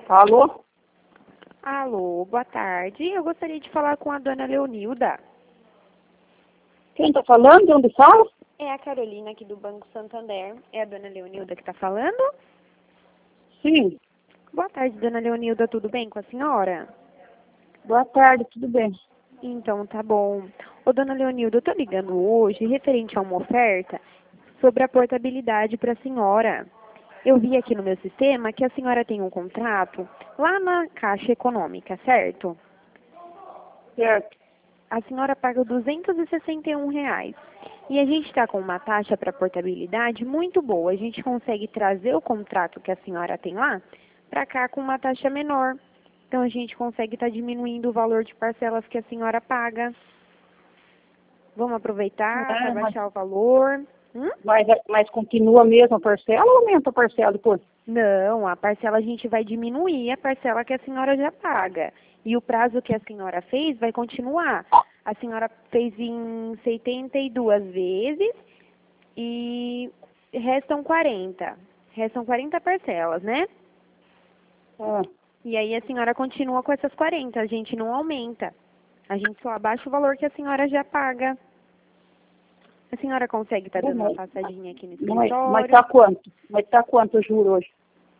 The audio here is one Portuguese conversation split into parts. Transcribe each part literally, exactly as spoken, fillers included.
Alô? Alô, boa tarde. Eu gostaria de falar com a dona Leonilda. Quem está falando? De onde fala? É a Carolina aqui do Banco Santander. É a dona Leonilda que está falando? Sim. Boa tarde, dona Leonilda. Tudo bem com a senhora? Boa tarde, tudo bem? Então, tá bom. Ô, dona Leonilda, eu tô ligando hoje referente a uma oferta sobre a portabilidade para a senhora. Eu vi aqui no meu sistema que a senhora tem um contrato lá na Caixa Econômica, certo? Certo. A senhora paga duzentos e sessenta e um reais. E a gente está com uma taxa para portabilidade muito boa. A gente consegue trazer o contrato que a senhora tem lá para cá com uma taxa menor. Então a gente consegue estar tá diminuindo o valor de parcelas que a senhora paga. Vamos aproveitar É, para mas, baixar o valor. Hum? mas, mas continua a mesma parcela ou aumenta a parcela depois? Não, a parcela a gente vai diminuir a parcela que a senhora já paga. E o prazo que a senhora fez vai continuar. A senhora fez em setenta e duas vezes e restam quarenta. Restam quarenta parcelas, né? Ah, E aí a senhora continua com essas quarenta, a gente não aumenta. A gente só abaixa o valor que a senhora já paga. A senhora consegue estar dando uma passadinha aqui no não é, escritório? mas tá quanto? Mas tá quanto o juro hoje?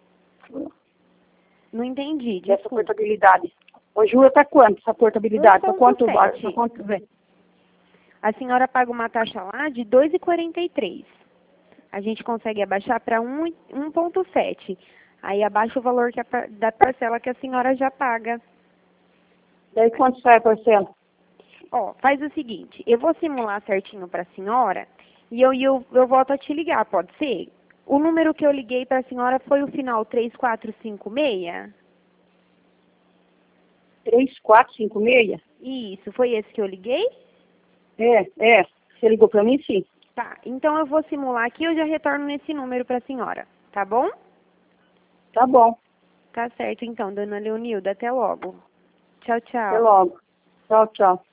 Não entendi, Dessa desculpa. portabilidade. O juro tá quanto, essa portabilidade? Tá quanto vale? Tá um vírgula sete. quanto vem? A senhora paga uma taxa lá de dois vírgula quarenta e três. A gente consegue abaixar para um vírgula sete. Aí abaixa o valor que a, da parcela que a senhora já paga. Daí quanto sai a parcela? Ó, faz o seguinte, eu vou simular certinho para a senhora e eu, eu, eu volto a te ligar, pode ser? O número que eu liguei para a senhora foi o final três quatro cinco seis? três, quatro, cinco, seis? Isso, foi esse que eu liguei? É, é. Você ligou pra mim, sim. Tá, então eu vou simular aqui e eu já retorno nesse número para a senhora, tá bom? Tá bom. Tá certo então, dona Leonilda, até logo. Tchau, Até tchau. logo. Tchau, tchau.